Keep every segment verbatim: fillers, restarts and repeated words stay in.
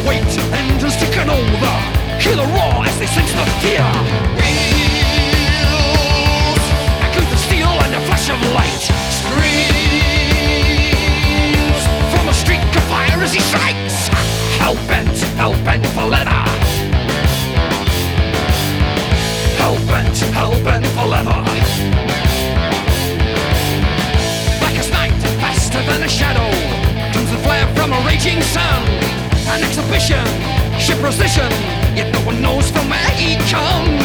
the weight, engines ticking over. Hear the roar as they sense the fear. Wheels echo the steel and a flash of light. Screams from a streak of fire as he strikes. Hell-bent, hell-bent for leather. Hell-bent, hell-bent for leather. Black as night, faster than a shadow, comes the flare from a raging sun. An exhibition, ship position, yet no one knows from where he comes.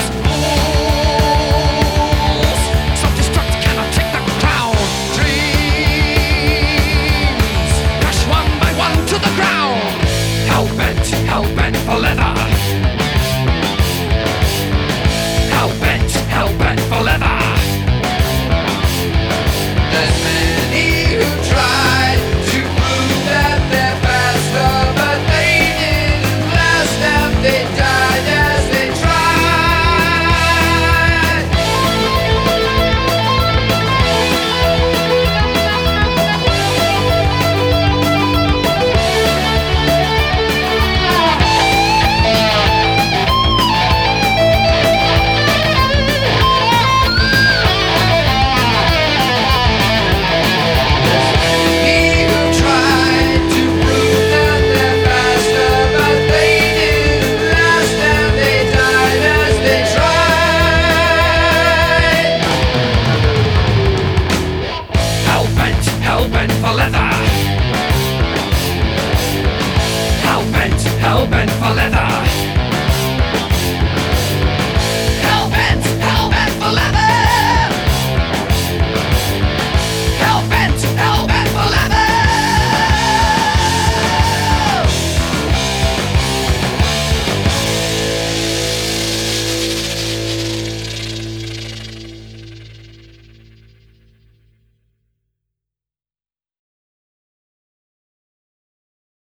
Fools, self-destruct cannot take the crown. Dreams crash one by one to the ground. Hell-bent, hell-bent for leather. Hell-bent, hell-bent for leather. There's many who tried to prove that they're faster, but they didn't last and they died as they tried. There's many who tried to prove that they're faster, but they didn't last and they died as they tried. Hell-bent, hell-bent for leather.